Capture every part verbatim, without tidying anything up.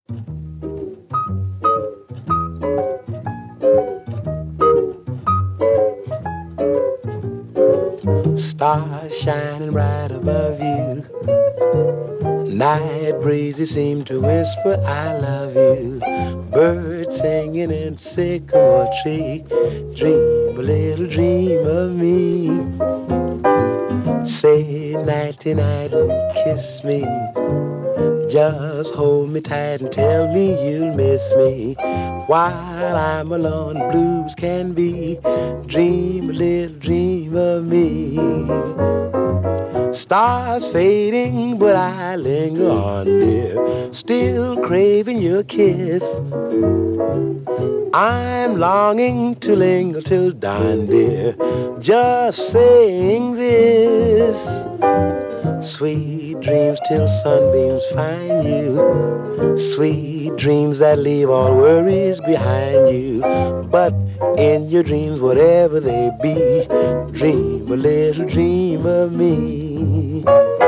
Stars shining bright above you. Night breezes seem to whisper, I love you. Birds singing in sycamore tree. Dream a little dream of me. Say nighty night and kiss me. Just hold me tight and tell me you'll miss me. While I'm alone, blues can be. Dream a little dream of me. Stars fading, but I linger on, dear. Still craving your kiss. I'm longing to linger till dawn, dear. Just saying this. Sweet dreams till sunbeams find you. Sweet dreams that leave all worries behind you. But in your dreams, whatever they be, dream a little dream of me.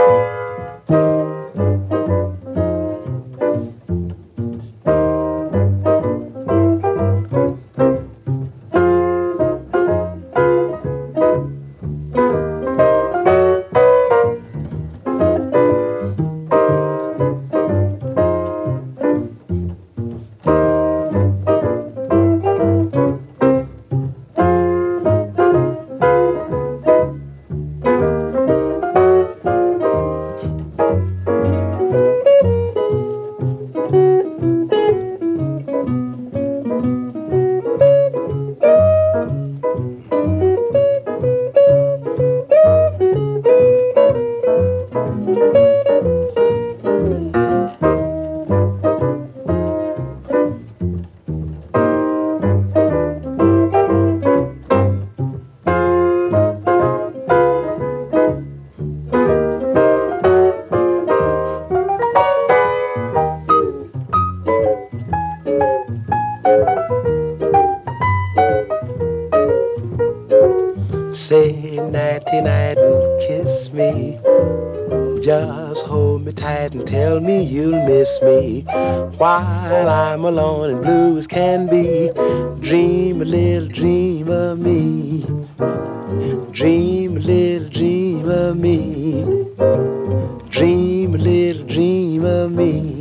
Say nighty night and kiss me. Just hold me tight and tell me you'll miss me. While I'm alone and blue as can be, dream a little dream of me. Dream a little dream of me. Dream a little dream of me.